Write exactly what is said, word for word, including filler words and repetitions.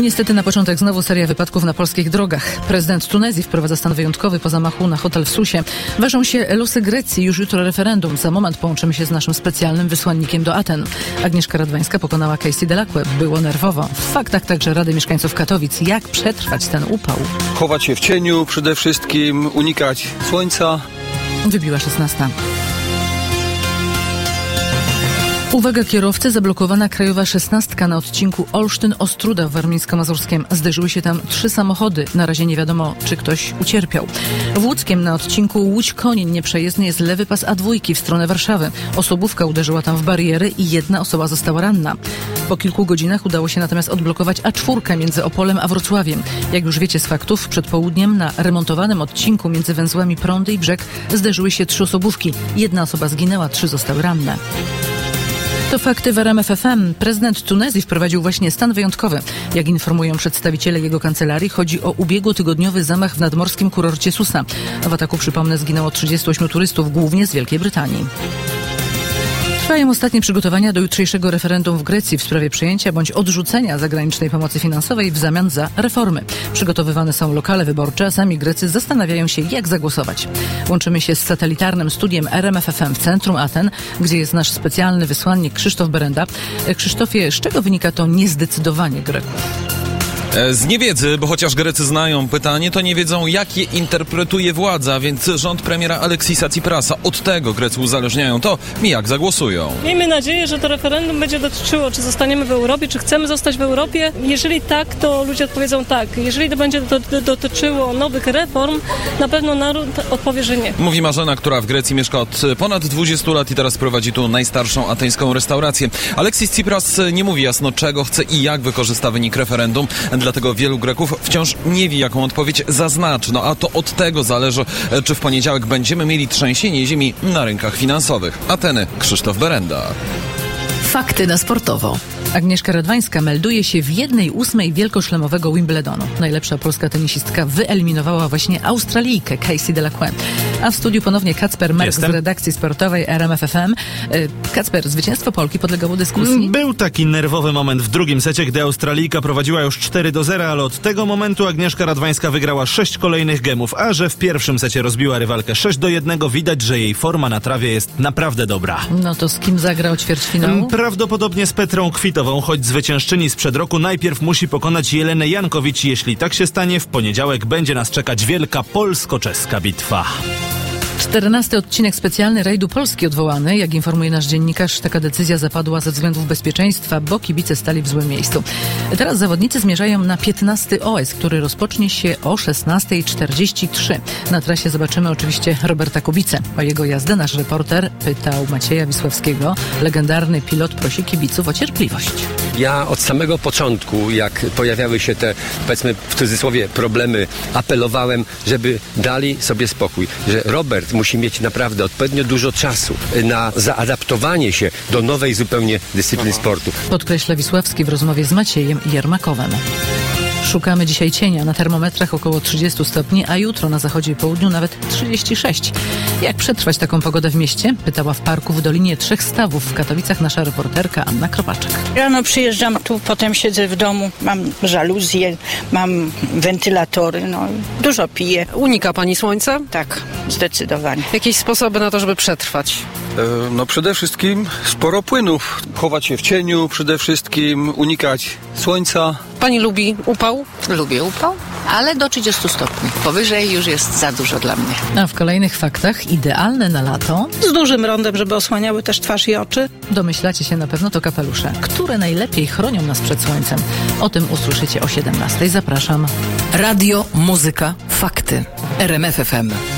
Niestety na początek znowu seria wypadków na polskich drogach. Prezydent Tunezji wprowadza stan wyjątkowy po zamachu na hotel w Susie. Ważą się losy Grecji, już jutro referendum. Za moment połączymy się z naszym specjalnym wysłannikiem do Aten. Agnieszka Radwańska pokonała Casey Delacque. Było nerwowo. W faktach także Rady Mieszkańców Katowic. Jak przetrwać ten upał? Chować się w cieniu przede wszystkim, unikać słońca. Wybiła szesnasta. Uwaga kierowcy, zablokowana krajowa szesnastka na odcinku Olsztyn-Ostróda w Warmińsko-Mazurskiem. Zderzyły się tam trzy samochody. Na razie nie wiadomo, czy ktoś ucierpiał. W Łódzkiem na odcinku Łódź-Konin nieprzejezdny jest lewy pas A dwa w stronę Warszawy. Osobówka uderzyła tam w bariery i jedna osoba została ranna. Po kilku godzinach udało się natomiast odblokować A cztery między Opolem a Wrocławiem. Jak już wiecie z faktów, przed południem na remontowanym odcinku między węzłami Prądy i Brzeg zderzyły się trzy osobówki. Jedna osoba zginęła, trzy zostały ranne. To fakty w R M F F M. Prezydent Tunezji wprowadził właśnie stan wyjątkowy. Jak informują przedstawiciele jego kancelarii, chodzi o ubiegłotygodniowy zamach w nadmorskim kurorcie Susa. W ataku, przypomnę, zginęło trzydziestu ośmiu turystów, głównie z Wielkiej Brytanii. Trwają ostatnie przygotowania do jutrzejszego referendum w Grecji w sprawie przyjęcia bądź odrzucenia zagranicznej pomocy finansowej w zamian za reformy. Przygotowywane są lokale wyborcze, a sami Grecy zastanawiają się, jak zagłosować. Łączymy się z satelitarnym studiem R M F F M w centrum Aten, gdzie jest nasz specjalny wysłannik Krzysztof Berenda. Krzysztofie, z czego wynika to niezdecydowanie Greków? Z niewiedzy, bo chociaż Grecy znają pytanie, to nie wiedzą, jak je interpretuje władza, więc rząd premiera Aleksisa Tsiprasa, od tego Grecy uzależniają to, jak zagłosują. Miejmy nadzieję, że to referendum będzie dotyczyło, czy zostaniemy w Europie, czy chcemy zostać w Europie. Jeżeli tak, to ludzie odpowiedzą tak. Jeżeli to będzie do, do, dotyczyło nowych reform, na pewno naród odpowie, że nie. Mówi Marzena, która w Grecji mieszka od ponad dwudziestu lat i teraz prowadzi tu najstarszą ateńską restaurację. Aleksis Tsipras nie mówi jasno, czego chce i jak wykorzysta wynik referendum. Dlatego wielu Greków wciąż nie wie, jaką odpowiedź zaznaczy. No a to od tego zależy, czy w poniedziałek będziemy mieli trzęsienie ziemi na rynkach finansowych. Ateny, Krzysztof Berenda. Fakty na sportowo. Agnieszka Radwańska melduje się w jednej ósmej wielkoszlemowego Wimbledonu. Najlepsza polska tenisistka wyeliminowała właśnie Australijkę Casey Delacque. A w studiu ponownie Kacper Merk Jestem. z redakcji sportowej R M F F M. Kacper, zwycięstwo Polki podlegało dyskusji? Był taki nerwowy moment w drugim secie, gdy Australijka prowadziła już cztery do zera, ale od tego momentu Agnieszka Radwańska wygrała sześć kolejnych gemów, a że w pierwszym secie rozbiła rywalkę sześć do jednego, widać, że jej forma na trawie jest naprawdę dobra. No to z kim zagra o ćwierćfinału? Prawdopodobnie z Petrą Kwitową, choć zwyciężczyni sprzed roku najpierw musi pokonać Jelenę Jankowicz. Jeśli tak się stanie, w poniedziałek będzie nas czekać wielka polsko-czeska bitwa. czternasty odcinek specjalny Rajdu Polski odwołany. Jak informuje nasz dziennikarz, taka decyzja zapadła ze względów bezpieczeństwa, bo kibice stali w złym miejscu. Teraz zawodnicy zmierzają na piętnasty O S, który rozpocznie się o szesnasta czterdzieści trzy. Na trasie zobaczymy oczywiście Roberta Kubicę. O jego jazdę nasz reporter pytał Macieja Wisławskiego. Legendarny pilot prosi kibiców o cierpliwość. Ja od samego początku, jak pojawiały się te, powiedzmy w cudzysłowie, problemy, apelowałem, żeby dali sobie spokój, że Robert musi mieć naprawdę odpowiednio dużo czasu na zaadaptowanie się do nowej zupełnie dyscypliny sportu. Podkreśla Wisławski w rozmowie z Maciejem Jermakowem. Szukamy dzisiaj cienia. Na termometrach około trzydzieści stopni, a jutro na zachodzie i południu nawet trzydzieści sześć. Jak przetrwać taką pogodę w mieście? Pytała w parku w Dolinie Trzech Stawów w Katowicach nasza reporterka Anna Kropaczek. Rano przyjeżdżam tu, potem siedzę w domu, mam żaluzje, mam wentylatory, no dużo piję. Unika pani słońca? Tak, zdecydowanie. Jakieś sposoby na to, żeby przetrwać? E, no przede wszystkim sporo płynów. Chować się w cieniu przede wszystkim, unikać słońca. Pani lubi upał? Lubię upał, ale do trzydziestu stopni. Powyżej już jest za dużo dla mnie. A w kolejnych faktach idealne na lato. Z dużym rondem, żeby osłaniały też twarz i oczy. Domyślacie się na pewno, to kapelusze, które najlepiej chronią nas przed słońcem. O tym usłyszycie o siedemnastej. Zapraszam. Radio, muzyka, fakty. R M F F M.